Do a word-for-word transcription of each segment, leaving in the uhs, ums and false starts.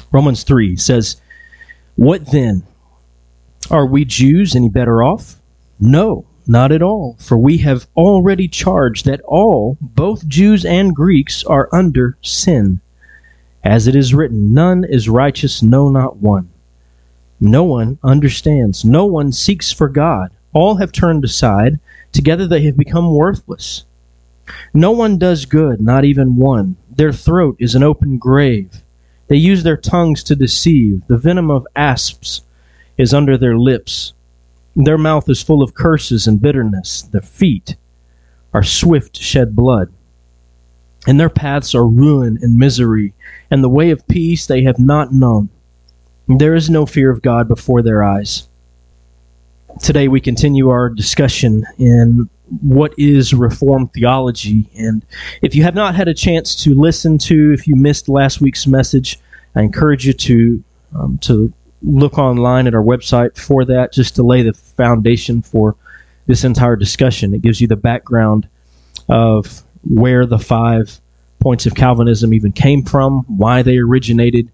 Romans three says, "What then? Are we Jews any better off? No, not at all. For we have already charged that all, both Jews and Greeks, are under sin. As it is written, none is righteous, no, not one. No one understands. No one seeks for God. All have turned aside. Together they have become worthless. No one does good, not even one. Their throat is an open grave. They use their tongues to deceive. The venom of asps is under their lips. Their mouth is full of curses and bitterness. Their feet are swift to shed blood. And their paths are ruin and misery, and the way of peace they have not known. There is no fear of God before their eyes." Today we continue our discussion in what is Reformed theology. And if you have not had a chance to listen to, if you missed last week's message, I encourage you to um, to look online at our website for that, just to lay the foundation for this entire discussion. It gives you the background of where the five points of Calvinism even came from, why they originated.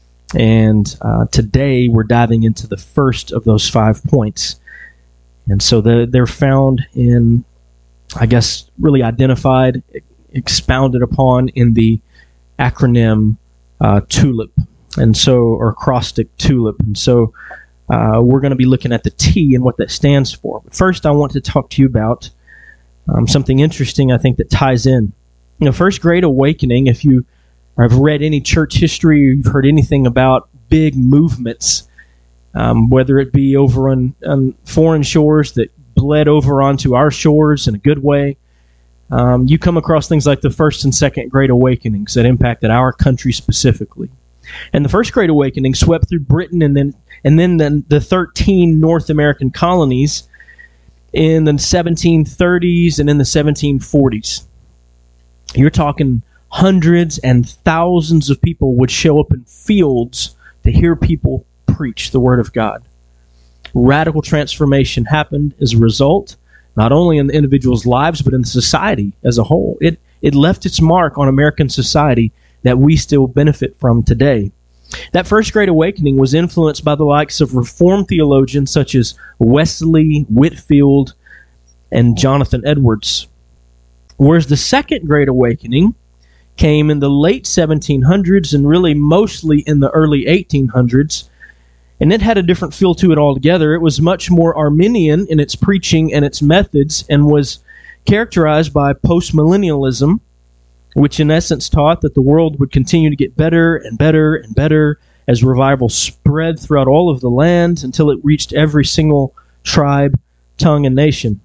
And uh, today we're diving into the first of those five points. And so the, they're found in, I guess, really identified, expounded upon in the acronym uh, TULIP, and so, or acrostic TULIP. And so uh, we're going to be looking at the T and what that stands for. But first, I want to talk to you about um, something interesting, I think, that ties in. You know, First Great Awakening, if you have read any church history or you've heard anything about big movements, um, whether it be over on, on foreign shores that bled over onto our shores in a good way, um, you come across things like the First and Second Great Awakenings that impacted our country specifically. And the First Great Awakening swept through Britain and then and then the, the thirteen North American colonies in the seventeen thirties and in the seventeen forties. You're talking hundreds and thousands of people would show up in fields to hear people preach the Word of God. Radical transformation happened as a result, not only in the individuals' lives, but in society as a whole. It it left its mark on American society that we still benefit from today. That First Great Awakening was influenced by the likes of Reformed theologians such as Wesley, Whitefield, and Jonathan Edwards. Whereas the Second Great Awakening came in the late seventeen hundreds and really mostly in the early eighteen hundreds, and it had a different feel to it altogether. It was much more Arminian in its preaching and its methods, and was characterized by postmillennialism, which in essence taught that the world would continue to get better and better and better as revival spread throughout all of the land until it reached every single tribe, tongue, and nation.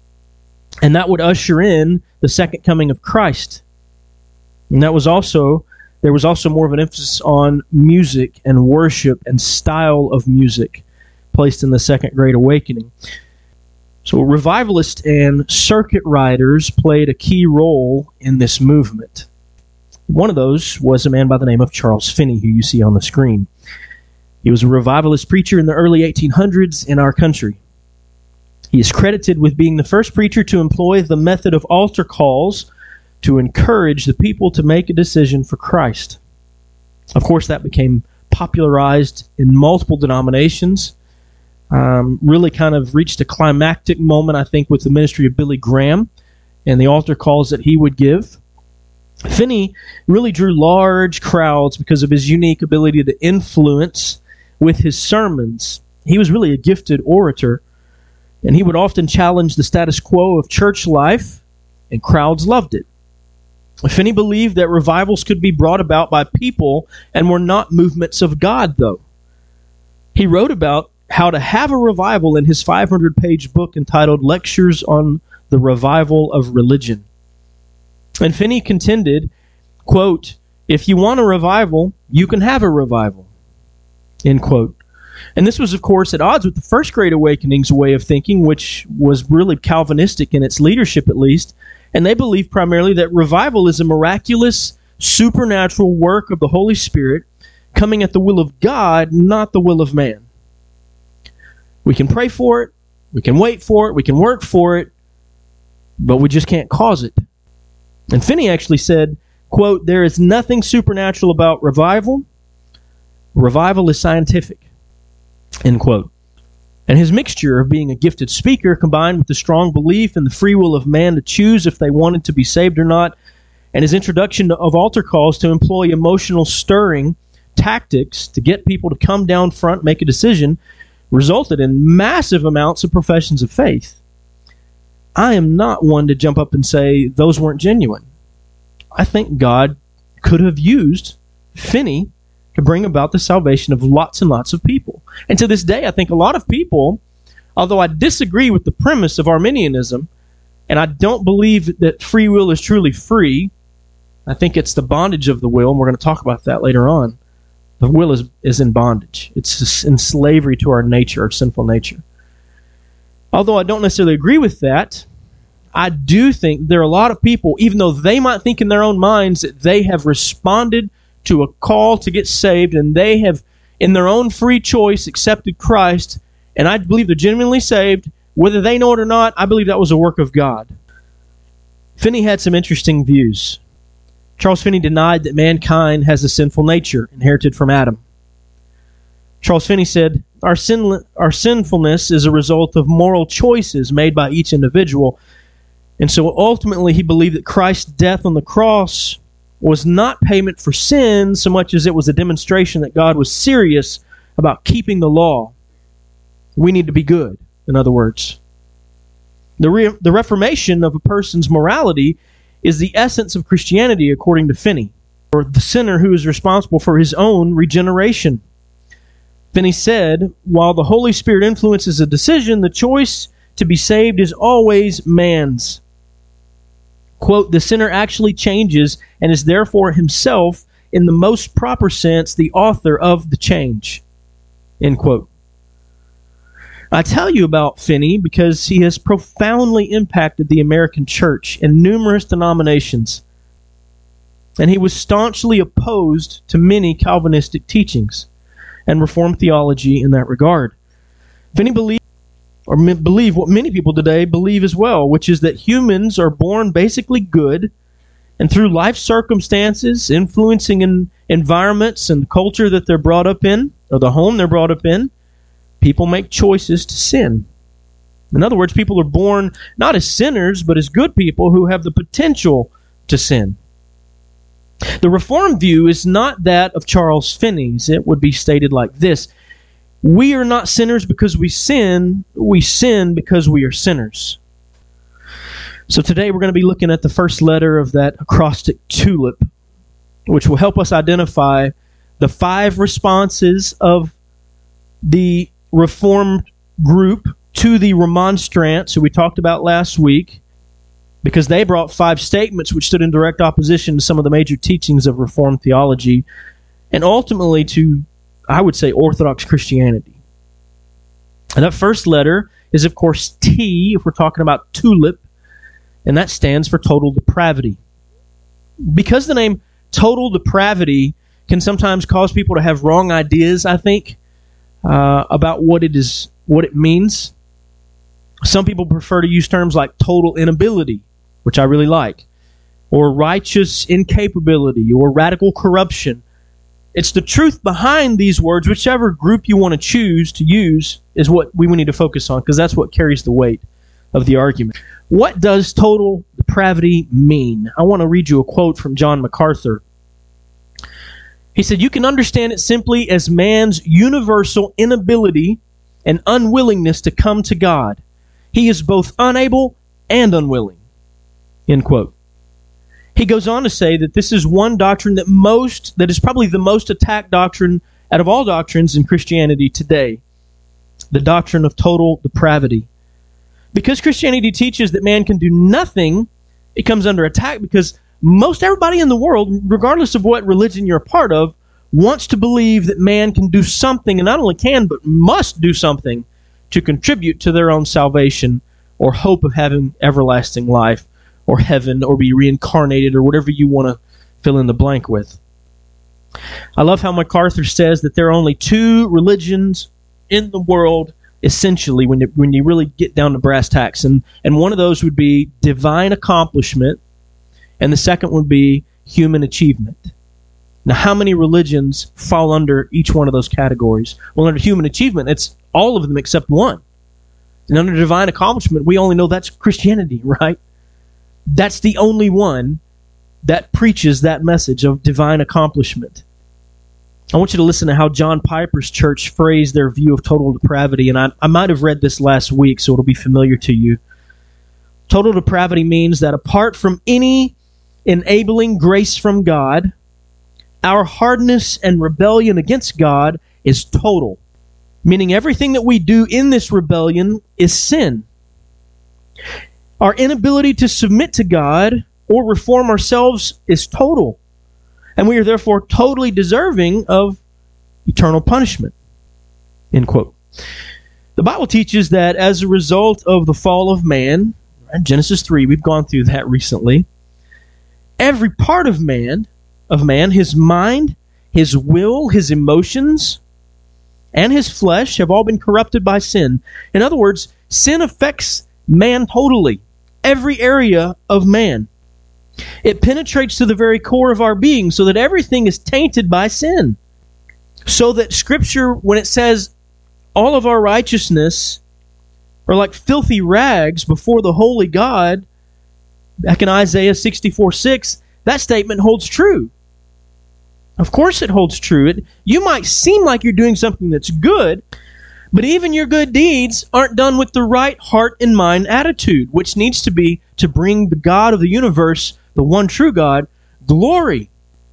And that would usher in the second coming of Christ. And that was also, there was also more of an emphasis on music and worship and style of music placed in the Second Great Awakening. So revivalists and circuit riders played a key role in this movement. One of those was a man by the name of Charles Finney, who you see on the screen. He was a revivalist preacher in the early eighteen hundreds in our country. He is credited with being the first preacher to employ the method of altar calls to encourage the people to make a decision for Christ. Of course, that became popularized in multiple denominations. Um, really kind of reached a climactic moment, I think, with the ministry of Billy Graham and the altar calls that he would give. Finney really drew large crowds because of his unique ability to influence with his sermons. He was really a gifted orator, and he would often challenge the status quo of church life, and crowds loved it. Finney believed that revivals could be brought about by people and were not movements of God, though. He wrote about how to have a revival in his five hundred page book entitled Lectures on the Revival of Religion. And Finney contended, quote, "If you want a revival, you can have a revival," end quote. And this was, of course, at odds with the First Great Awakening's way of thinking, which was really Calvinistic in its leadership, at least. And they believed primarily that revival is a miraculous, supernatural work of the Holy Spirit coming at the will of God, not the will of man. We can pray for it, we can wait for it, we can work for it, but we just can't cause it. And Finney actually said, quote, "There is nothing supernatural about revival. Revival is scientific, end quote. And his mixture of being a gifted speaker combined with the strong belief in the free will of man to choose if they wanted to be saved or not, and his introduction of altar calls to employ emotional stirring tactics to get people to come down front and make a decision resulted in massive amounts of professions of faith. I am not one to jump up and say those weren't genuine. I think God could have used Finney to bring about the salvation of lots and lots of people. And to this day, I think a lot of people, although I disagree with the premise of Arminianism, and I don't believe that free will is truly free, I think it's the bondage of the will, and we're going to talk about that later on. The will is, is in bondage. It's in slavery to our nature, our sinful nature. Although I don't necessarily agree with that, I do think there are a lot of people, even though they might think in their own minds that they have responded to a call to get saved, and they have, in their own free choice, accepted Christ, and I believe they're genuinely saved, whether they know it or not, I believe that was a work of God. Finney had some interesting views. Charles Finney denied that mankind has a sinful nature inherited from Adam. Charles Finney said, our, sin, our sinfulness is a result of moral choices made by each individual, and so ultimately he believed that Christ's death on the cross was not payment for sin so much as it was a demonstration that God was serious about keeping the law. We need to be good, in other words. The, re- the reformation of a person's morality is the essence of Christianity, according to Finney, or the sinner who is responsible for his own regeneration. Finney said, while the Holy Spirit influences a decision, the choice to be saved is always man's. Quote, the sinner actually changes and is therefore himself, in the most proper sense, the author of the change. End quote. I tell you about Finney because he has profoundly impacted the American church in numerous denominations, and he was staunchly opposed to many Calvinistic teachings and Reformed theology in that regard. Finney believed or believe what many people today believe as well, which is that humans are born basically good, and through life circumstances, influencing in environments and culture that they're brought up in, or the home they're brought up in, people make choices to sin. In other words, people are born not as sinners, but as good people who have the potential to sin. The Reformed view is not that of Charles Finney's. It would be stated like this: we are not sinners because we sin, we sin because we are sinners. So today we're going to be looking at the first letter of that acrostic TULIP, which will help us identify the five responses of the Reformed group to the Remonstrants, who we talked about last week, because they brought five statements which stood in direct opposition to some of the major teachings of Reformed theology, and ultimately to, I would say, Orthodox Christianity. And that first letter is, of course, T, if we're talking about TULIP, and that stands for total depravity. Because the name total depravity can sometimes cause people to have wrong ideas, I think, uh, about what it is, what it means. Some people prefer to use terms like total inability, which I really like, or righteous incapability, or radical corruption. It's the truth behind these words, whichever group you want to choose to use, is what we need to focus on, because that's what carries the weight of the argument. What does total depravity mean? I want to read you a quote from John MacArthur. He said, "You can understand it simply as man's universal inability and unwillingness to come to God. He is both unable and unwilling." End quote. He goes on to say that this is one doctrine that most, that is probably the most attacked doctrine out of all doctrines in Christianity today. The doctrine of total depravity. Because Christianity teaches that man can do nothing, it comes under attack because most everybody in the world, regardless of what religion you're a part of, wants to believe that man can do something, and not only can, but must do something to contribute to their own salvation or hope of having everlasting life or heaven or be reincarnated or whatever you want to fill in the blank with. I love how MacArthur says that there are only two religions in the world, essentially, when you, when you really get down to brass tacks. And, and one of those would be divine accomplishment, and the second would be human achievement. Now, how many religions fall under each one of those categories? Well, under human achievement, it's all of them except one. And under divine accomplishment, we only know that's Christianity, right? That's the only one that preaches that message of divine accomplishment. I want you to listen to how John Piper's church phrased their view of total depravity, and I, I might have read this last week, so it'll be familiar to you. Total depravity means that apart from any enabling grace from God, our hardness and rebellion against God is total, meaning everything that we do in this rebellion is sin. Our inability to submit to God or reform ourselves is total, and we are therefore totally deserving of eternal punishment. End quote. The Bible teaches that as a result of the fall of man, Genesis three, we've gone through that recently, every part of man, of man, his mind, his will, his emotions, and his flesh have all been corrupted by sin. In other words, sin affects man totally, every area of man. It penetrates to the very core of our being so that everything is tainted by sin. So that Scripture, when it says all of our righteousness are like filthy rags before the holy God, back in Isaiah sixty-four six, that statement holds true. Of course it holds true. It, you might seem like you're doing something that's good, but even your good deeds aren't done with the right heart and mind attitude, which needs to be to bring the God of the universe, the one true God, glory.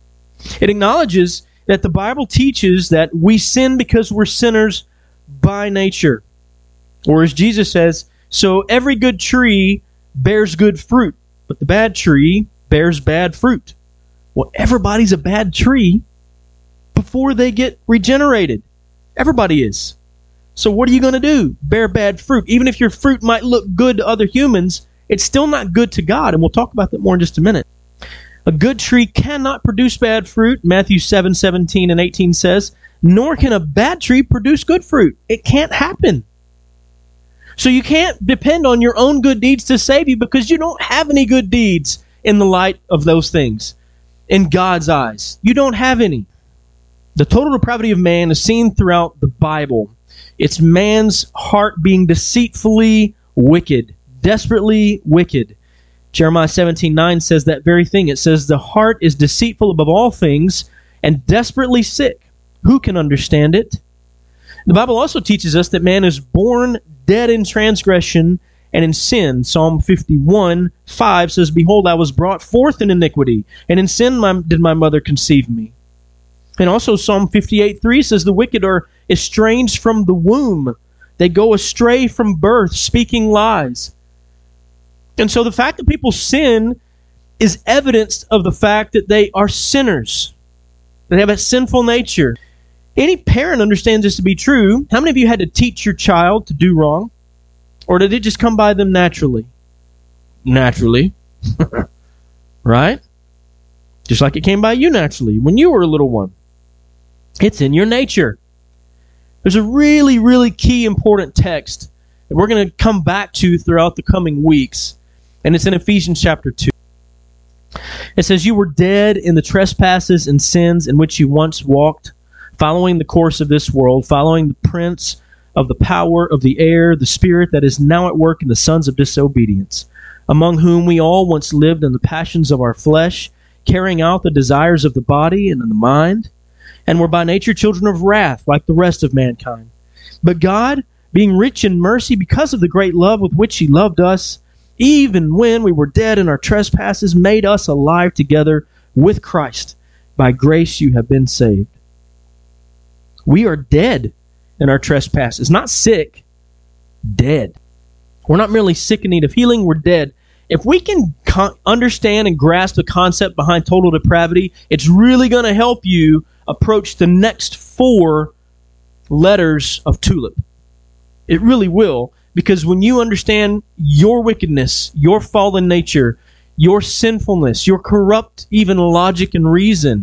It acknowledges that the Bible teaches that we sin because we're sinners by nature. Or as Jesus says, so every good tree bears good fruit, but the bad tree bears bad fruit. Well, everybody's a bad tree before they get regenerated. Everybody is. So what are you going to do? Bear bad fruit. Even if your fruit might look good to other humans, it's still not good to God, and we'll talk about that more in just a minute. A good tree cannot produce bad fruit. Matthew seven seventeen and eighteen says, nor can a bad tree produce good fruit. It can't happen. So you can't depend on your own good deeds to save you because you don't have any good deeds in the light of those things. In God's eyes, you don't have any. The total depravity of man is seen throughout the Bible. It's man's heart being deceitfully wicked, desperately wicked. Jeremiah seventeen nine says that very thing. It says, the heart is deceitful above all things and desperately sick. Who can understand it? The Bible also teaches us that man is born dead in transgression and in sin. Psalm fifty-one five says, behold, I was brought forth in iniquity, and in sin my, did my mother conceive me. And also Psalm fifty-eight three says, the wicked are estranged from the womb. They go astray from birth, speaking lies. And so the fact that people sin is evidence of the fact that they are sinners. They have a sinful nature. Any parent understands this to be true. How many of you had to teach your child to do wrong? Or did it just come by them naturally? Naturally. Right? Just like it came by you naturally when you were a little one. It's in your nature. There's a really, really key important text that we're going to come back to throughout the coming weeks. And it's in Ephesians chapter two. It says, you were dead in the trespasses and sins in which you once walked, following the course of this world, following the prince of the power of the air, the spirit that is now at work in the sons of disobedience, among whom we all once lived in the passions of our flesh, carrying out the desires of the body and of the mind, and were by nature children of wrath, like the rest of mankind. But God, being rich in mercy because of the great love with which He loved us, even when we were dead in our trespasses, made us alive together with Christ. By grace you have been saved. We are dead in our trespasses. Not sick, dead. We're not merely sick in need of healing, we're dead. If we can co- understand and grasp the concept behind total depravity, it's really going to help you approach the next four letters of TULIP. It really will, because when you understand your wickedness, your fallen nature, your sinfulness, your corrupt even logic and reason,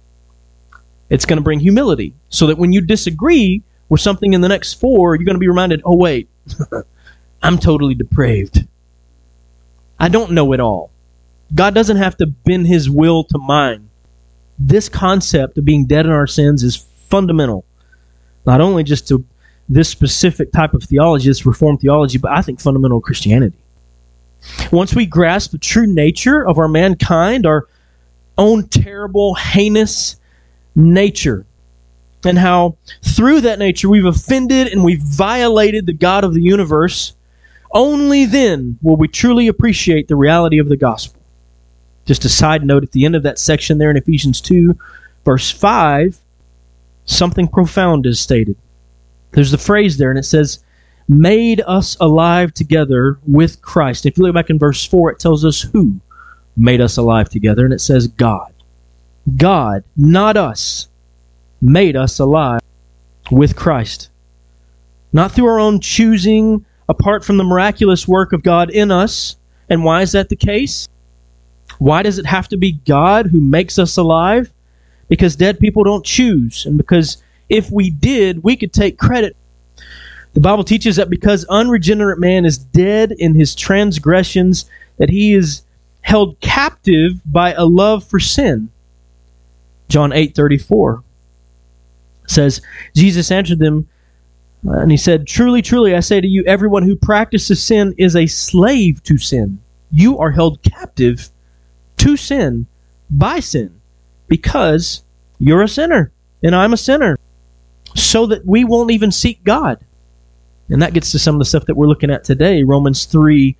it's going to bring humility. So that when you disagree with something in the next four, you're going to be reminded, oh wait, I'm totally depraved. I don't know it all. God doesn't have to bend His will to mine. this concept of being dead in our sins is fundamental, not only just to this specific type of theology, this Reformed theology, but I think fundamental Christianity. Once we grasp the true nature of our mankind, our own terrible, heinous nature, and how through that nature we've offended and we've violated the God of the universe, only then will we truly appreciate the reality of the gospel. Just a side note, at the end of that section there in Ephesians two, verse five, something profound is stated. There's the phrase there, and it says, made us alive together with Christ. If you look back in verse four, it tells us who made us alive together, and it says God. God, not us, made us alive with Christ. Not through our own choosing, apart from the miraculous work of God in us. And why is that the case? Why does it have to be God who makes us alive? Because dead people don't choose, and because if we did, we could take credit. The Bible teaches that because unregenerate man is dead in his transgressions, that he is held captive by a love for sin. John eight thirty-four says, Jesus answered them, uh, and he said, truly, truly, I say to you, everyone who practices sin is a slave to sin. You are held captive to sin by sin because you're a sinner and I'm a sinner, so that we won't even seek God. And that gets to some of the stuff that we're looking at today. Romans three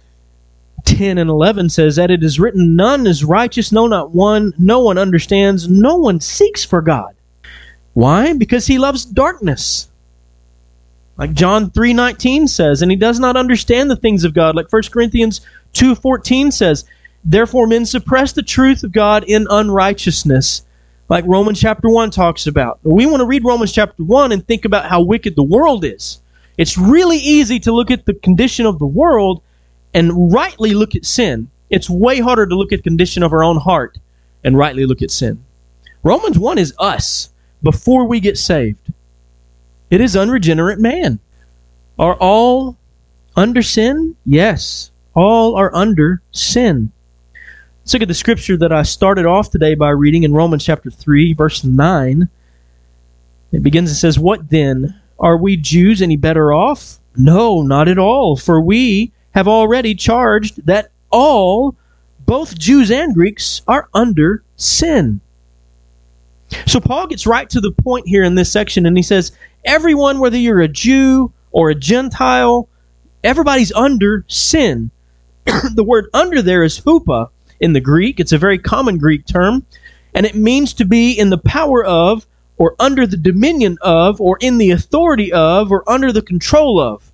ten and eleven says that it is written, none is righteous, no, not one. No one understands. No one seeks for God. Why? Because he loves darkness. Like John three nineteen says, and he does not understand the things of God. Like First Corinthians two fourteen says, therefore men suppress the truth of God in unrighteousness. Like Romans chapter one talks about. We want to read Romans chapter one and think about how wicked the world is. It's really easy to look at the condition of the world and rightly look at sin. It's way harder to look at the condition of our own heart and rightly look at sin. Romans one is us before we get saved. It is unregenerate man. Are all under sin? Yes. All are under sin. Let's look at the scripture that I started off today by reading in Romans chapter three, verse nine. It begins and says, what then? Are we Jews any better off? No, not at all. For we have already charged that all, both Jews and Greeks, are under sin. So Paul gets right to the point here in this section, and he says, everyone, whether you're a Jew or a Gentile, everybody's under sin. The word under there is hupa in the Greek. It's a very common Greek term, and it means to be in the power of, or under the dominion of, or in the authority of, or under the control of.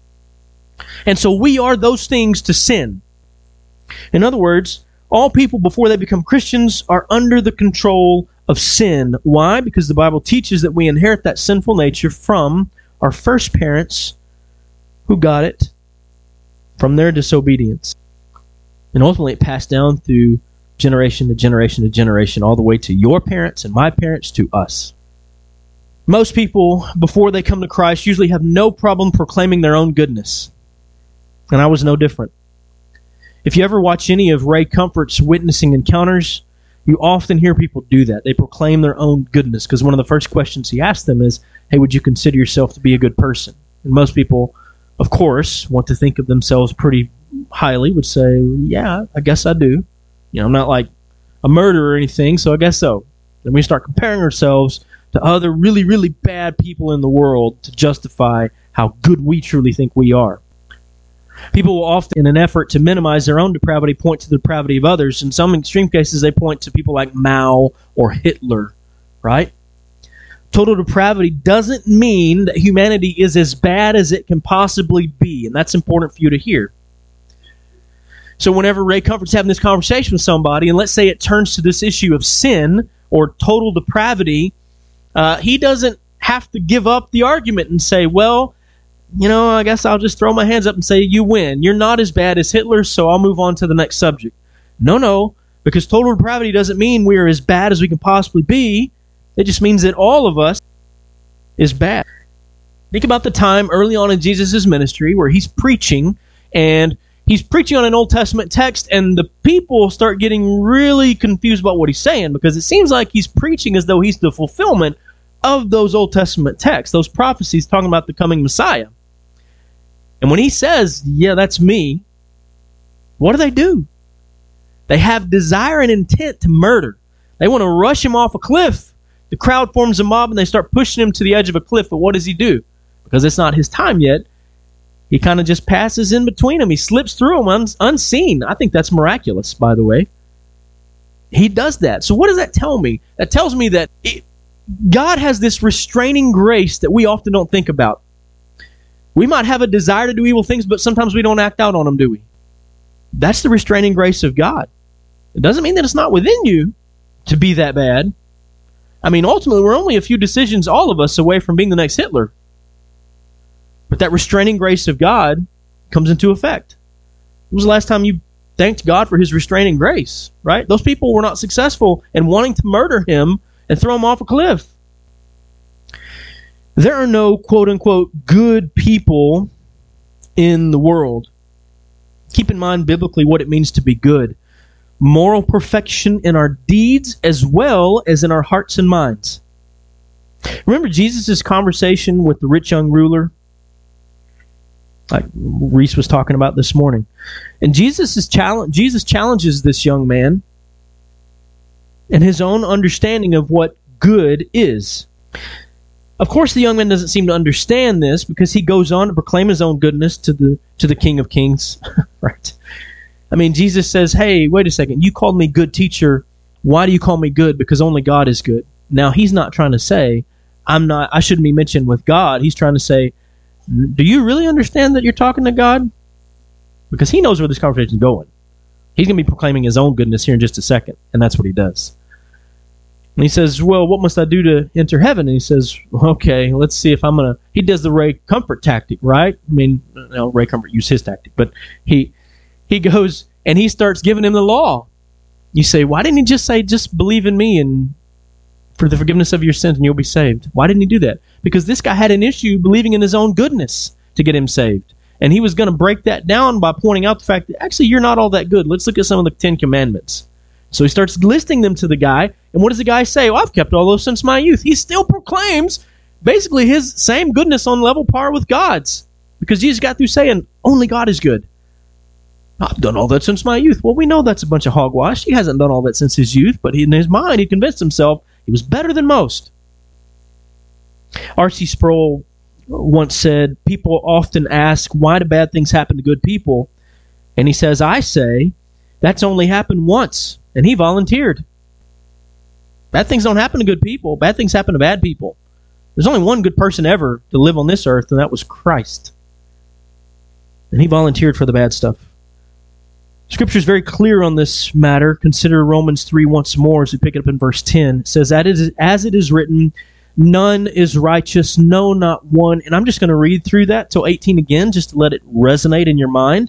And so we are those things to sin. In other words, all people before they become Christians are under the control of sin. Why? Because the Bible teaches that we inherit that sinful nature from our first parents who got it from their disobedience. And ultimately it passed down through generation to generation to generation, all the way to your parents and my parents to us. Most people, before they come to Christ, usually have no problem proclaiming their own goodness. And I was no different. If you ever watch any of Ray Comfort's witnessing encounters, you often hear people do that. They proclaim their own goodness, because one of the first questions he asks them is, hey, would you consider yourself to be a good person? And most people, of course, want to think of themselves pretty highly, would say, yeah, I guess I do. You know, I'm not like a murderer or anything, so I guess so. Then we start comparing ourselves to other really, really bad people in the world to justify how good we truly think we are. People will often, in an effort to minimize their own depravity, point to the depravity of others. In some extreme cases, they point to people like Mao or Hitler, right? Total depravity doesn't mean that humanity is as bad as it can possibly be, and that's important for you to hear. So whenever Ray Comfort's having this conversation with somebody, and let's say it turns to this issue of sin or total depravity, uh, he doesn't have to give up the argument and say, well, you know, I guess I'll just throw my hands up and say, you win. You're not as bad as Hitler, so I'll move on to the next subject. No, no, because total depravity doesn't mean we're as bad as we can possibly be. It just means that all of us is bad. Think about the time early on in Jesus' ministry where he's preaching, and he's preaching on an Old Testament text, and the people start getting really confused about what he's saying, because it seems like he's preaching as though he's the fulfillment of those Old Testament texts, those prophecies talking about the coming Messiah. And when he says, yeah, that's me, what do they do? They have desire and intent to murder. They want to rush him off a cliff. The crowd forms a mob and they start pushing him to the edge of a cliff. But what does he do? Because it's not his time yet, he kind of just passes in between them. He slips through them un- unseen. I think that's miraculous, by the way. He does that. So what does that tell me? That tells me that it, God has this restraining grace that we often don't think about. We might have a desire to do evil things, but sometimes we don't act out on them, do we? That's the restraining grace of God. It doesn't mean that it's not within you to be that bad. I mean, ultimately, we're only a few decisions, all of us, away from being the next Hitler. But that restraining grace of God comes into effect. When was the last time you thanked God for his restraining grace, right? Those people were not successful in wanting to murder him and throw him off a cliff. There are no quote-unquote good people in the world. Keep in mind biblically what it means to be good. Moral perfection in our deeds as well as in our hearts and minds. Remember Jesus' conversation with the rich young ruler? Like Reese was talking about this morning. And Jesus is challenge, Jesus challenges this young man in his own understanding of what good is. Of course, the young man doesn't seem to understand this, because he goes on to proclaim his own goodness to the to the King of Kings. Right? I mean, Jesus says, hey, wait a second. You called me good teacher. Why do you call me good? Because only God is good. Now, he's not trying to say, I'm not. I shouldn't be mentioned with God. He's trying to say, do you really understand that you're talking to God? Because he knows where this conversation is going. He's going to be proclaiming his own goodness here in just a second, and that's what he does. And he says, well, what must I do to enter heaven? And he says, okay, let's see if I'm going to... He does the Ray Comfort tactic, right? I mean, no, Ray Comfort used his tactic, but he he goes and he starts giving him the law. You say, why didn't he just say, just believe in me and for the forgiveness of your sins and you'll be saved? Why didn't he do that? Because this guy had an issue believing in his own goodness to get him saved. And he was going to break that down by pointing out the fact that actually you're not all that good. Let's look at some of the Ten Commandments. So he starts listing them to the guy, and what does the guy say? Well, I've kept all those since my youth. He still proclaims basically his same goodness on level par with God's, because Jesus got through saying, only God is good. I've done all that since my youth. Well, we know that's a bunch of hogwash. He hasn't done all that since his youth, but in his mind, he convinced himself he was better than most. R C Sproul once said, people often ask, why do bad things happen to good people? And he says, I say, that's only happened once. And he volunteered. Bad things don't happen to good people. Bad things happen to bad people. There's only one good person ever to live on this earth, and that was Christ. And he volunteered for the bad stuff. Scripture is very clear on this matter. Consider Romans three once more as we pick it up in verse ten. It says, as it is written, none is righteous, no, not one. And I'm just going to read through that till eighteen again, just to let it resonate in your mind.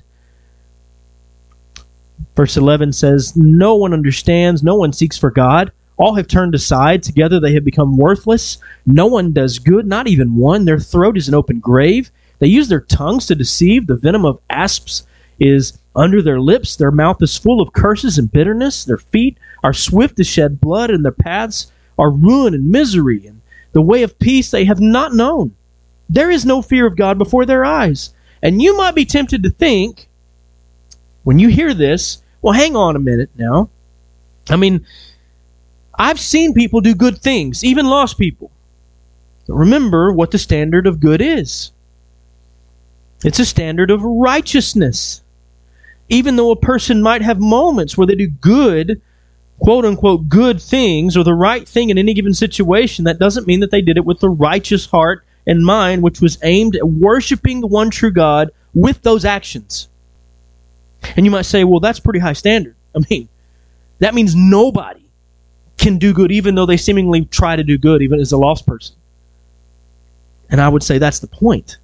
Verse eleven says, no one understands, no one seeks for God. All have turned aside, together they have become worthless. No one does good, not even one. Their throat is an open grave. They use their tongues to deceive. The venom of asps is under their lips. Their mouth is full of curses and bitterness. Their feet are swift to shed blood, and their paths are ruin and misery. And the way of peace they have not known. There is no fear of God before their eyes. And you might be tempted to think, when you hear this, well, hang on a minute now. I mean, I've seen people do good things, even lost people. But remember what the standard of good is. It's a standard of righteousness. Even though a person might have moments where they do good, quote-unquote good things, or the right thing in any given situation, that doesn't mean that they did it with the righteous heart and mind, which was aimed at worshiping the one true God with those actions. And you might say, well, that's pretty high standard. I mean, that means nobody can do good, even though they seemingly try to do good, even as a lost person. And I would say that's the point.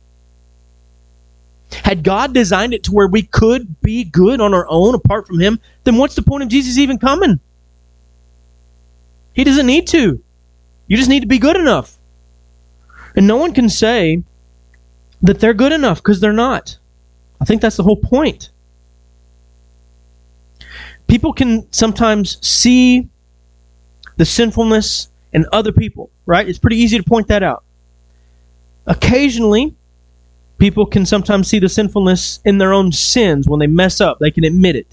Had God designed it to where we could be good on our own apart from Him, then what's the point of Jesus even coming? He doesn't need to. You just need to be good enough. And no one can say that they're good enough, because they're not. I think that's the whole point. People can sometimes see the sinfulness in other people, right? It's pretty easy to point that out. Occasionally, people can sometimes see the sinfulness in their own sins when they mess up. They can admit it.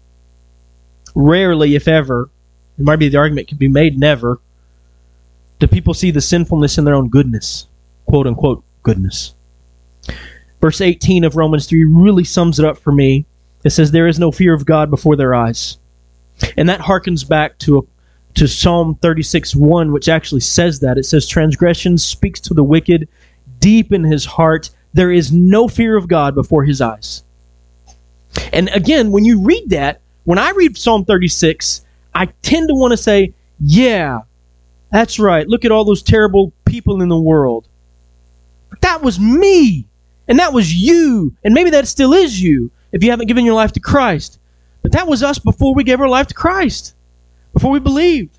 Rarely, if ever, it might be the argument can be made, never, do people see the sinfulness in their own goodness, quote unquote goodness. Verse eighteen of Romans three really sums it up for me. It says, there is no fear of God before their eyes. And that harkens back to a to Psalm thirty-six one, which actually says that. It says, transgression speaks to the wicked deep in his heart. There is no fear of God before his eyes. And again, when you read that, when I read Psalm thirty-six, I tend to want to say, yeah, that's right. Look at all those terrible people in the world. But that was me. And that was you. And maybe that still is you if you haven't given your life to Christ. But that was us before we gave our life to Christ. Before we believed.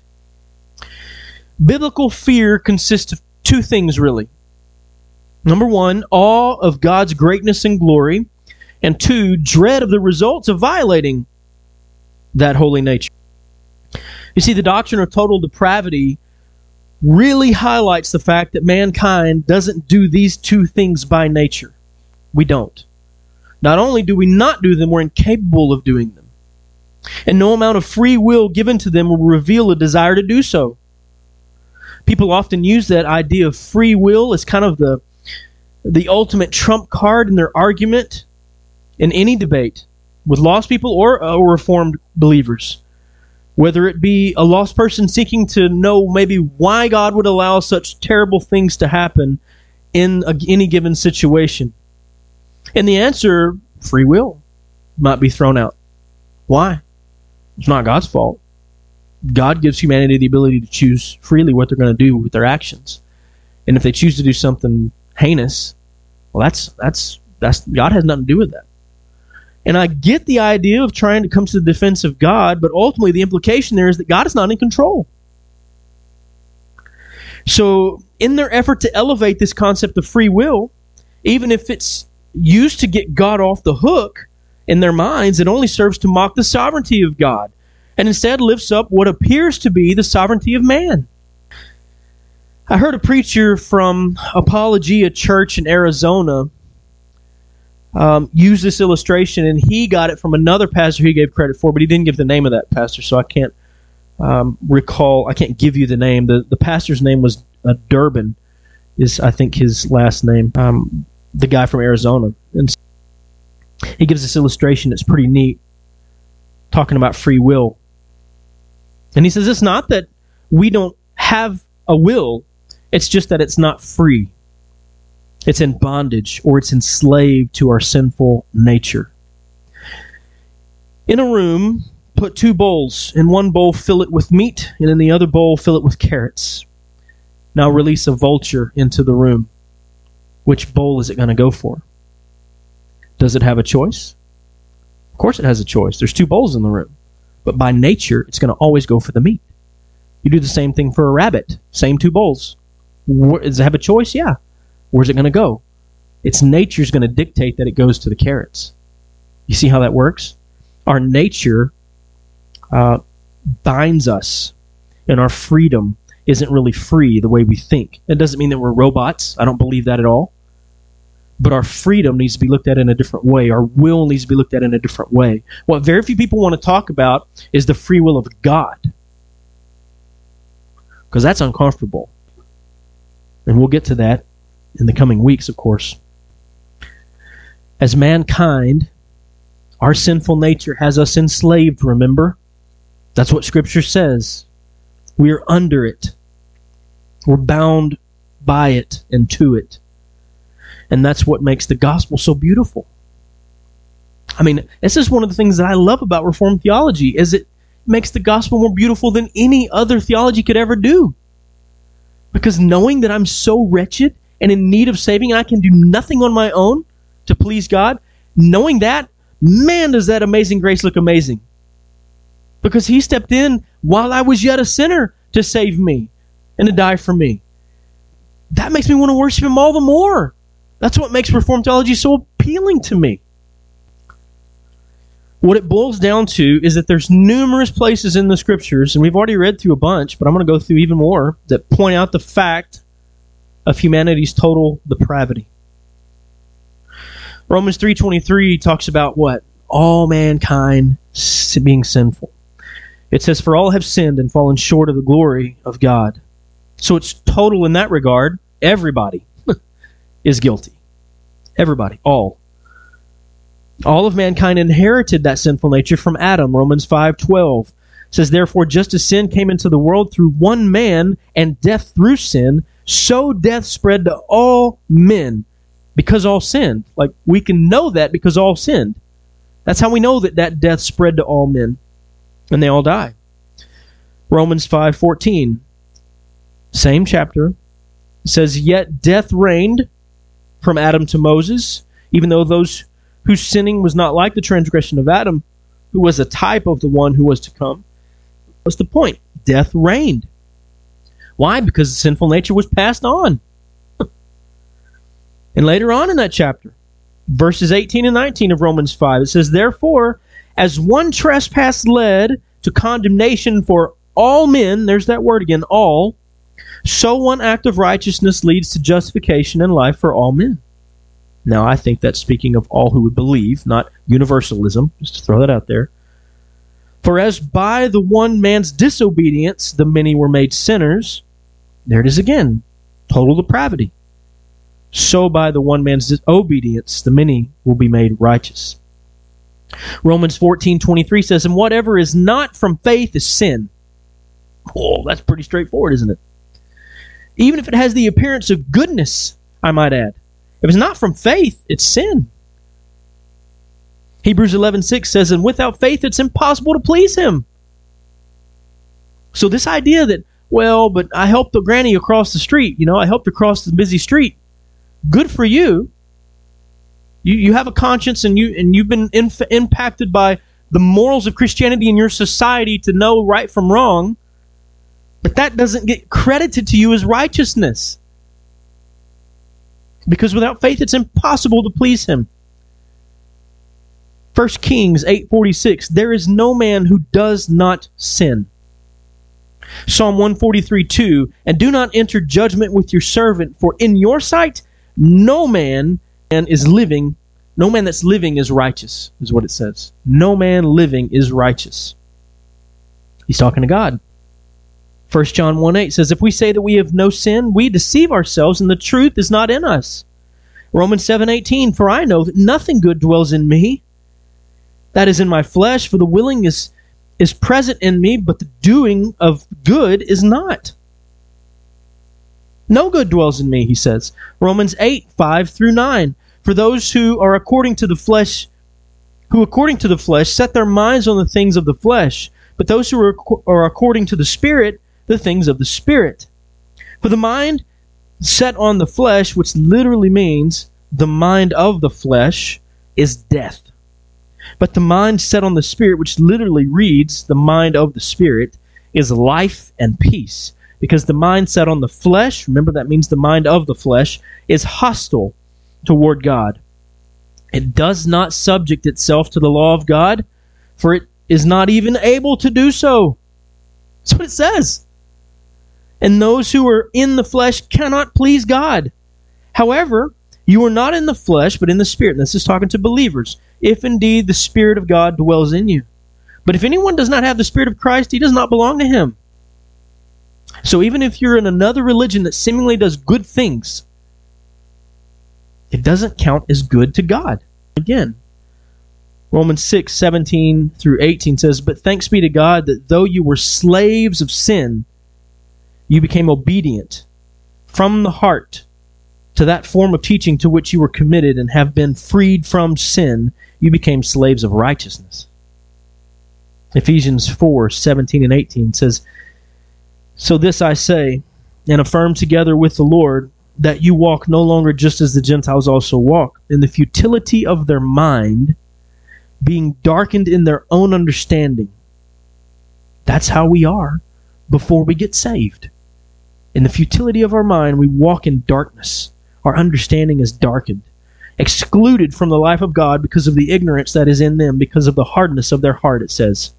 Biblical fear consists of two things, really. Number one, awe of God's greatness and glory. And two, dread of the results of violating that holy nature. You see, the doctrine of total depravity really highlights the fact that mankind doesn't do these two things by nature. We don't. Not only do we not do them, we're incapable of doing them. And no amount of free will given to them will reveal a desire to do so. People often use that idea of free will as kind of the, the ultimate trump card in their argument in any debate with lost people or, or reformed believers. Whether it be a lost person seeking to know maybe why God would allow such terrible things to happen in a, any given situation. And the answer, free will, might be thrown out. Why? It's not God's fault. God gives humanity the ability to choose freely what they're going to do with their actions. And if they choose to do something heinous, well, that's that's that's God has nothing to do with that. And I get the idea of trying to come to the defense of God, but ultimately the implication there is that God is not in control. So in their effort to elevate this concept of free will, even if it's used to get God off the hook in their minds, it only serves to mock the sovereignty of God and instead lifts up what appears to be the sovereignty of man. I heard a preacher from Apologia Church in Arizona Um, use this illustration, and he got it from another pastor he gave credit for, but he didn't give the name of that pastor, so I can't um, recall, I can't give you the name. The the pastor's name was uh, Durbin, is I think his last name, um, the guy from Arizona. And so he gives this illustration that's pretty neat, talking about free will. And he says it's not that we don't have a will, it's just that it's not free. It's in bondage, or it's enslaved to our sinful nature. In a room, put two bowls. In one bowl, fill it with meat, and in the other bowl, fill it with carrots. Now release a vulture into the room. Which bowl is it going to go for? Does it have a choice? Of course it has a choice. There's two bowls in the room. But by nature, it's going to always go for the meat. You do the same thing for a rabbit. Same two bowls. Does it have a choice? Yeah. Where's it going to go? Its nature's going to dictate that it goes to the carrots. You see how that works? Our nature uh, binds us, and our freedom isn't really free the way we think. It doesn't mean that we're robots. I don't believe that at all. But our freedom needs to be looked at in a different way. Our will needs to be looked at in a different way. What very few people want to talk about is the free will of God, because that's uncomfortable. And we'll get to that in the coming weeks, of course. As mankind, our sinful nature has us enslaved, remember? That's what Scripture says. We are under it. We're bound by it and to it. And that's what makes the gospel so beautiful. I mean, this is one of the things that I love about Reformed theology, is it makes the gospel more beautiful than any other theology could ever do. Because knowing that I'm so wretched and in need of saving, and I can do nothing on my own to please God, knowing that, man, does that amazing grace look amazing. Because He stepped in while I was yet a sinner to save me and to die for me. That makes me want to worship Him all the more. That's what makes Reformed theology so appealing to me. What it boils down to is that there's numerous places in the Scriptures, and we've already read through a bunch, but I'm going to go through even more, that point out the fact of humanity's total depravity. Romans three twenty-three talks about what? All mankind being sinful. It says, for all have sinned and fallen short of the glory of God. So it's total in that regard. Everybody is guilty. Everybody. All. All of mankind inherited that sinful nature from Adam. Romans five twelve says, therefore, just as sin came into the world through one man, and death through sin, so death spread to all men, because all sinned. Like, we can know that because all sinned. That's how we know that that death spread to all men, and they all die. Romans five fourteen, same chapter, says, yet death reigned from Adam to Moses, even though those whose sinning was not like the transgression of Adam, who was a type of the one who was to come. What's the point? Death reigned. Why? Because the sinful nature was passed on. And later on in that chapter, verses eighteen and nineteen of Romans five, it says, therefore, as one trespass led to condemnation for all men, there's that word again, all, so one act of righteousness leads to justification and life for all men. Now, I think that's speaking of all who would believe, not universalism, just to throw that out there. For as by the one man's disobedience the many were made sinners, there it is again, total depravity. So by the one man's disobedience the many will be made righteous. Romans fourteen twenty-three says, and whatever is not from faith is sin. Oh, that's pretty straightforward, isn't it? Even if it has the appearance of goodness, I might add. If it's not from faith, it's sin. Hebrews eleven six says, and without faith it's impossible to please Him. So this idea that, well, but I helped the granny across the street, you know, I helped her cross the busy street. Good for you. You you have a conscience, and, you, and you've been inf- impacted by the morals of Christianity in your society to know right from wrong, but that doesn't get credited to you as righteousness. Because without faith it's impossible to please Him. First Kings eight forty-six, there is no man who does not sin. Psalm one forty-three two, and do not enter judgment with your servant, for in your sight no man is living, no man that's living is righteous, is what it says. No man living is righteous. He's talking to God. First John one eight says, if we say that we have no sin, we deceive ourselves, and the truth is not in us. Romans seven eighteen, for I know that nothing good dwells in me, that is in my flesh, for the willing is, is present in me, but the doing of good is not. No good dwells in me, he says. Romans eight five through nine, for those who are according to the flesh, who according to the flesh set their minds on the things of the flesh, but those who are, are according to the Spirit, the things of the Spirit. For the mind set on the flesh, which literally means the mind of the flesh, is death. But the mind set on the Spirit, which literally reads the mind of the Spirit, is life and peace. Because the mind set on the flesh, remember that means the mind of the flesh, is hostile toward God. It does not subject itself to the law of God, for it is not even able to do so. That's what it says. And those who are in the flesh cannot please God. However, you are not in the flesh, but in the Spirit. And this is talking to believers. If indeed the Spirit of God dwells in you. But if anyone does not have the Spirit of Christ, he does not belong to Him. So even if you're in another religion that seemingly does good things, it doesn't count as good to God. Again, Romans six seventeen through eighteen says, but thanks be to God that though you were slaves of sin, you became obedient from the heart to that form of teaching to which you were committed, and have been freed from sin, you became slaves of righteousness. Ephesians four seventeen and eighteen says, so this I say, and affirm together with the Lord, that you walk no longer just as the Gentiles also walk, in the futility of their mind, being darkened in their own understanding. That's how we are before we get saved. In the futility of our mind, we walk in darkness. Our understanding is darkened. excluded from the life of God because of the ignorance that is in them, because of the hardness of their heart, it says.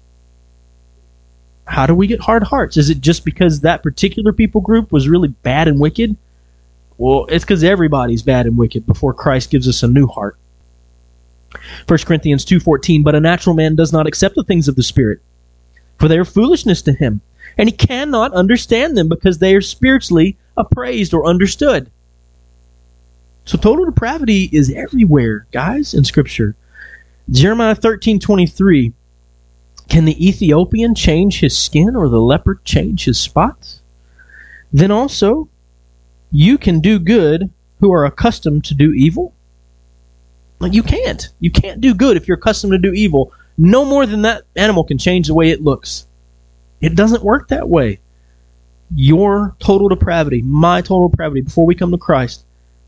How do we get hard hearts? Is it just because that particular people group was really bad and wicked? Well, it's because everybody's bad and wicked before Christ gives us a new heart. First Corinthians two fourteen, but a natural man does not accept the things of the Spirit, for they are foolishness to him, and he cannot understand them because they are spiritually appraised or understood. So total depravity is everywhere, guys, in Scripture. Jeremiah thirteen twenty-three, can the Ethiopian change his skin or the leopard change his spots? Then also, you can do good who are accustomed to do evil? Like, you can't. You can't do good if you're accustomed to do evil. No more than that animal can change the way it looks. It doesn't work that way. Your total depravity, my total depravity, before we come to Christ,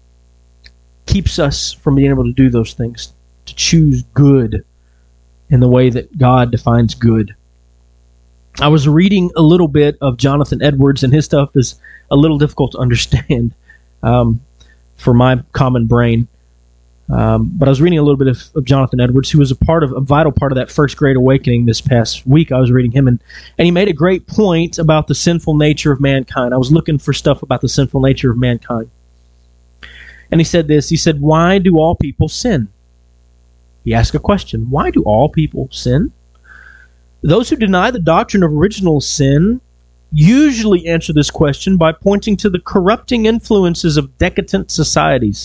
keeps us from being able to do those things, to choose good in the way that God defines good. I was reading a little bit of Jonathan Edwards, and his stuff is a little difficult to understand um, for my common brain. Um, but I was reading a little bit of, of Jonathan Edwards, who was a part of a vital part of that First Great Awakening this past week. I was reading him, and, and he made a great point about the sinful nature of mankind. I was looking for stuff about the sinful nature of mankind. And he said this, he said, why do all people sin? He asked a question, why do all people sin? Those who deny the doctrine of original sin usually answer this question by pointing to the corrupting influences of decadent societies.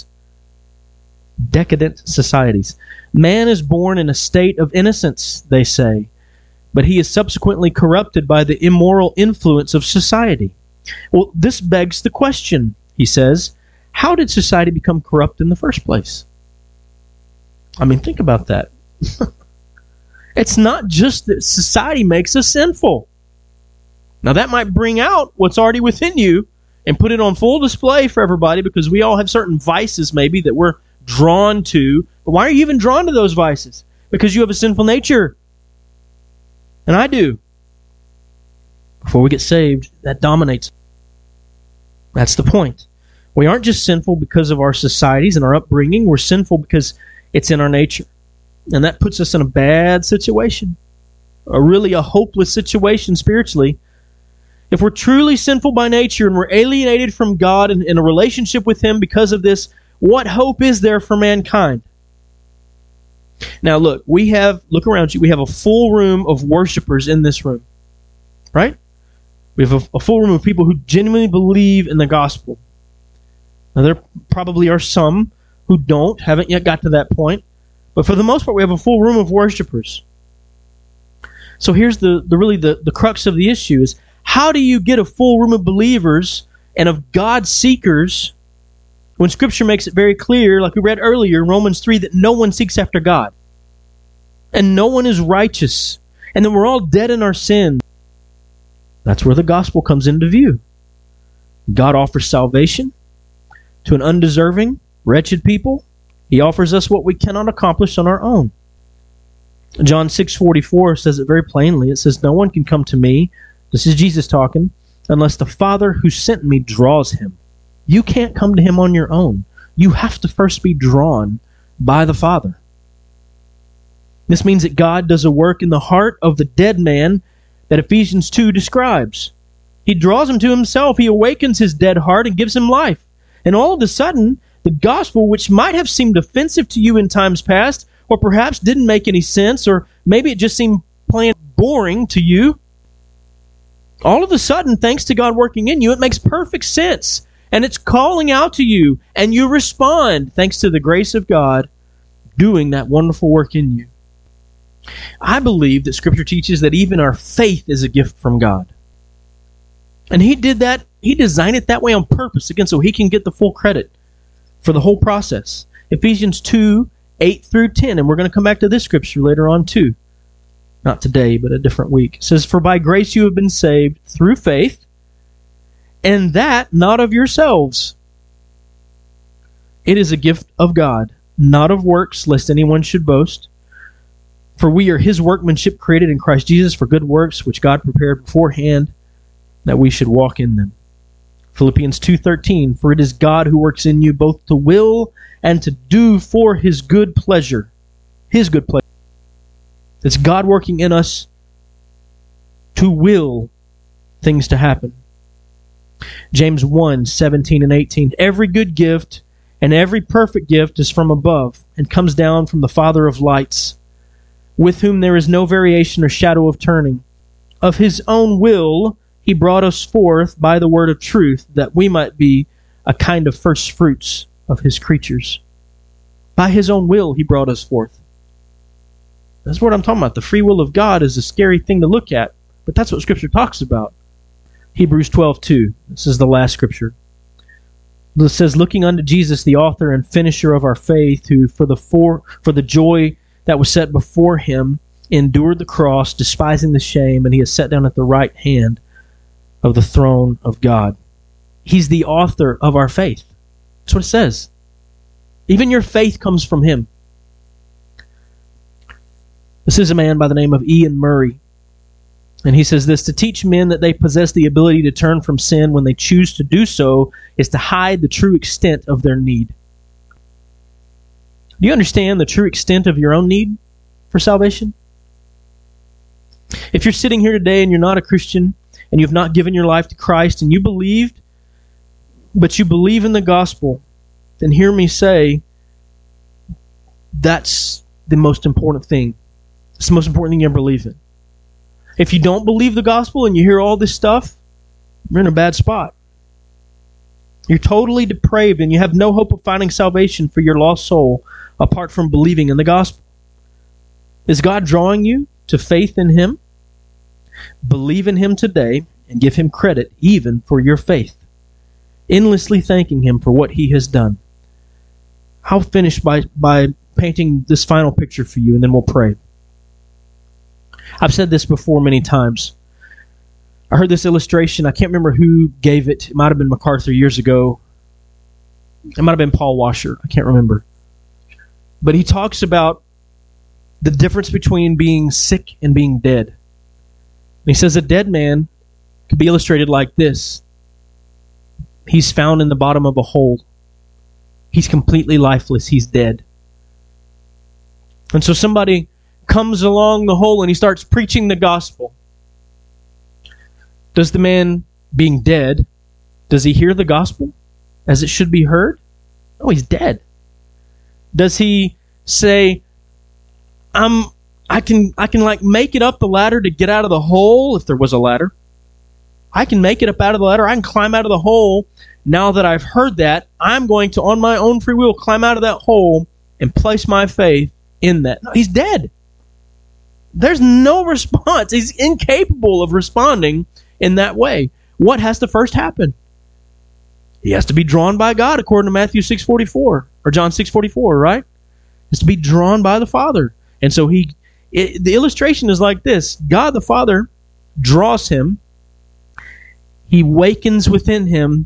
Decadent societies. Man is born in a state of innocence, they say, but he is subsequently corrupted by the immoral influence of society. Well, this begs the question, he says, how did society become corrupt in the first place? I mean, think about that. It's not just that society makes us sinful. Now, that might bring out what's already within you and put it on full display for everybody, because we all have certain vices maybe that we're drawn to. But why are you even drawn to those vices? Because you have a sinful nature. And I do. Before we get saved, that dominates. That's the point. We aren't just sinful because of our societies and our upbringing. We're sinful because it's in our nature. And that puts us in a bad situation. A really a hopeless situation spiritually. If we're truly sinful by nature and we're alienated from God and in a relationship with Him because of this, what hope is there for mankind? Now look, we have, look around you, we have a full room of worshipers in this room. Right? We have a, a full room of people who genuinely believe in the gospel. Now there probably are some who don't, haven't yet got to that point. But for the most part, we have a full room of worshipers. So here's the, the really the, the crux of the issue is, how do you get a full room of believers and of God seekers when Scripture makes it very clear, like we read earlier in Romans three, that no one seeks after God. And no one is righteous. And then we're all dead in our sin. That's where the gospel comes into view. God offers salvation to an undeserving, wretched people. He offers us what we cannot accomplish on our own. John six forty-four says it very plainly. It says, no one can come to me, this is Jesus talking, unless the Father who sent me draws him. You can't come to him on your own. You have to first be drawn by the Father. This means that God does a work in the heart of the dead man that Ephesians two describes. He draws him to himself. He awakens his dead heart and gives him life. And all of a sudden, the gospel, which might have seemed offensive to you in times past, or perhaps didn't make any sense, or maybe it just seemed plain boring to you, all of a sudden, thanks to God working in you, it makes perfect sense. And it's calling out to you, and you respond thanks to the grace of God doing that wonderful work in you. I believe that Scripture teaches that even our faith is a gift from God. And He did that, He designed it that way on purpose, again, so He can get the full credit for the whole process. Ephesians two, eight through ten, and we're going to come back to this Scripture later on too. Not today, but a different week. It says, for by grace you have been saved through faith, and that not of yourselves. It is a gift of God, not of works, lest anyone should boast. For we are His workmanship, created in Christ Jesus for good works, which God prepared beforehand that we should walk in them. Philippians two thirteen, for it is God who works in you both to will and to do for His good pleasure. His good pleasure. It's God working in us to will things to happen. James one seventeen and eighteen, every good gift and every perfect gift is from above and comes down from the Father of lights, with whom there is no variation or shadow of turning. Of His own will He brought us forth by the word of truth, that we might be a kind of first fruits of His creatures. By His own will He brought us forth. That's what I'm talking about. The free will of God is a scary thing to look at, but that's what Scripture talks about. Hebrews twelve two. This is the last scripture. It says, looking unto Jesus, the author and finisher of our faith, who for the for, for the joy that was set before Him endured the cross, despising the shame, and He is set down at the right hand of the throne of God. He's the author of our faith. That's what it says. Even your faith comes from Him. This is a man by the name of Ian Murray. And he says this, to teach men that they possess the ability to turn from sin when they choose to do so is to hide the true extent of their need. Do you understand the true extent of your own need for salvation? If you're sitting here today and you're not a Christian and you've not given your life to Christ and you believed, but you believe in the gospel, then hear me say, that's the most important thing. It's the most important thing you ever believe in. If you don't believe the gospel and you hear all this stuff, you're in a bad spot. You're totally depraved and you have no hope of finding salvation for your lost soul apart from believing in the gospel. Is God drawing you to faith in Him? Believe in Him today and give Him credit even for your faith, endlessly thanking Him for what He has done. I'll finish by, by painting this final picture for you and then we'll pray. I've said this before many times. I heard this illustration. I can't remember who gave it. It might have been MacArthur years ago. It might have been Paul Washer. I can't remember. But he talks about the difference between being sick and being dead. And he says a dead man could be illustrated like this. He's found in the bottom of a hole. He's completely lifeless. He's dead. And so somebody comes along the hole and he starts preaching the gospel. Does the man, being dead, does he hear the gospel as it should be heard? No, he's dead. Does he say, I'm, I can, I can like make it up the ladder to get out of the hole, if there was a ladder. I can make it up out of the ladder. I can climb out of the hole. Now that I've heard that, I'm going to, on my own free will, climb out of that hole and place my faith in that. No, he's dead. There's no response. He's incapable of responding in that way. What has to first happen? He has to be drawn by God, according to Matthew six forty-four, or John six forty-four, right? He has to be drawn by the Father. And so he, it, the illustration is like this. God the Father draws him. He wakens within him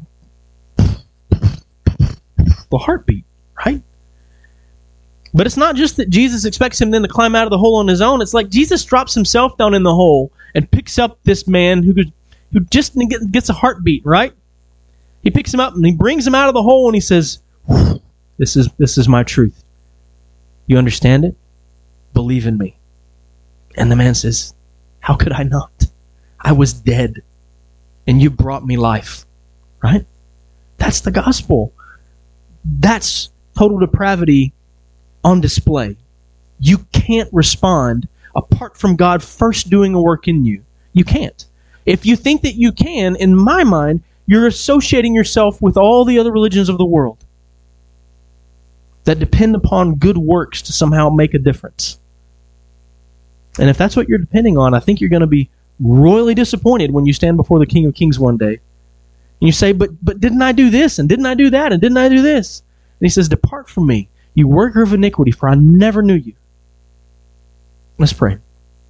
the heartbeat, right? But it's not just that Jesus expects him then to climb out of the hole on his own. It's like Jesus drops himself down in the hole and picks up this man who who just gets a heartbeat, right? He picks him up and he brings him out of the hole and he says, this is, this is my truth. You understand it? Believe in me. And the man says, how could I not? I was dead and you brought me life, right? That's the gospel. That's total depravity on display. You can't respond apart from God first doing a work in you. You can't. If you think that you can, in my mind, you're associating yourself with all the other religions of the world that depend upon good works to somehow make a difference. And if that's what you're depending on, I think you're going to be royally disappointed when you stand before the King of Kings one day. And you say, but but didn't I do this? And didn't I do that? And didn't I do this? And he says, depart from me, you worker of iniquity, for I never knew you. Let's pray.